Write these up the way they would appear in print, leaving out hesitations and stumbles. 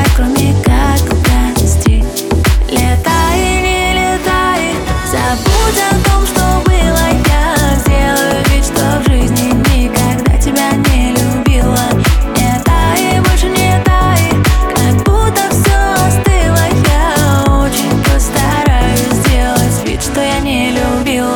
кроме как гадости. Летай, не летай, забудь о том, что было. Я сделаю вид, что в жизни никогда тебя не любила. Не тай, больше не тай, как будто все остыло. Я очень постараюсь сделать вид, что я не любила.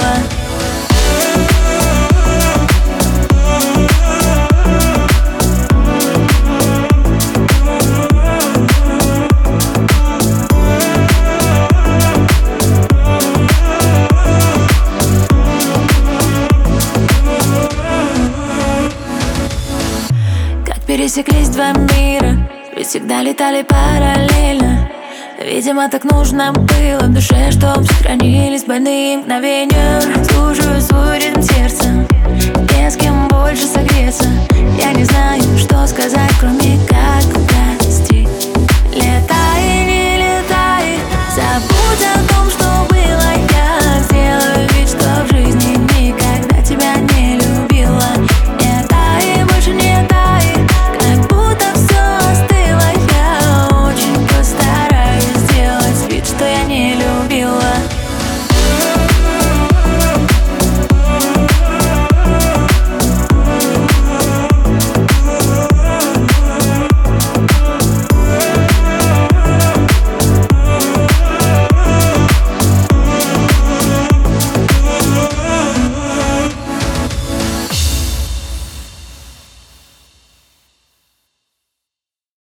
Пересеклись два мира, ведь всегда летали параллельно. Видимо, так нужно было в душе, чтоб сохранились больные мгновения. Слушаю свой ритм сердца, не с кем больше согреться. Я не знаю, что сказать, кроме как